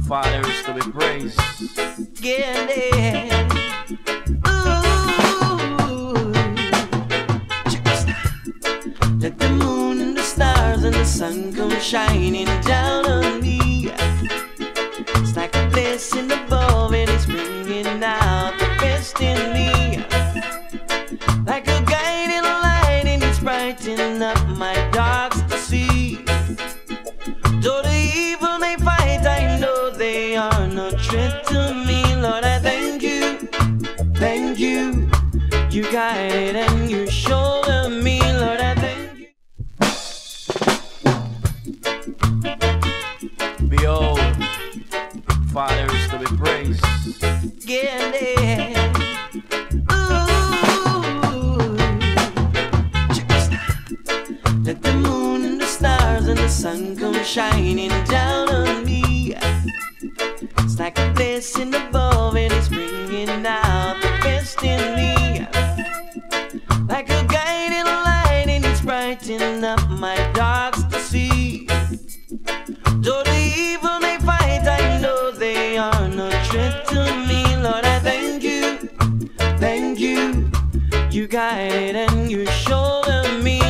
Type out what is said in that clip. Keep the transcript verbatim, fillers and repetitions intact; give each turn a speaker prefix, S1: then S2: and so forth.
S1: Father is to be praised.
S2: Get it. Ooh. Just let the moon and the stars and the sun come shining down on me. It's like a blessing above and it's bringing out the best in me. Like a guiding light and it's brightening up my darks to see. Though the evil they fight, I know they are no threat to me. Lord, I thank you, thank you. You guide and you shoulder me. Lord, I thank you.
S1: Behold, Father is to be praised.
S2: Get it. Ooh. Just let the moon and the stars and the sun come shining down on me. It's like a blessing above and it's bringing out the best in me. Like a guiding light and it's brightening up my darks to see. Though the evil they fight, I know they are no threat to me. Lord, I thank you, thank you. You guide and you shoulder me.